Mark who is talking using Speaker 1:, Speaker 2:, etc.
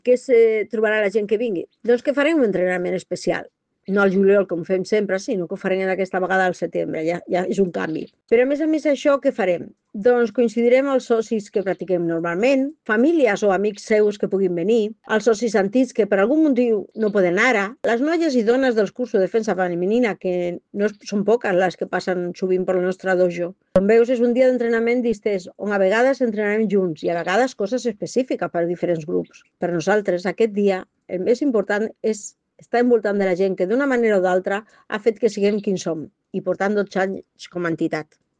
Speaker 1: Què trobarà la gent que vingui? Doncs que farem un entrenament especial. No al juliol, com fem sempre, sinó que ho farem aquesta vegada al setembre, ja és un canvi. Però a més això, què farem? Doncs coincidirem els socis que practiquem normalment, famílies o amics seus que puguin venir, els socis antics que per algun motiu no poden ara, les noies i dones dels cursos de defensa femenina, que no són poques les que passen sovint per el nostre dojo. Com veus, és un dia d'entrenament distès, on a vegades entrenarem junts i a vegades coses específiques per a diferents grups. Per nosaltres, aquest dia, el més important és estar envoltant de la gent que d'una manera o d'altra ha fet que siguem quins som i portant 12 anys com a entitat.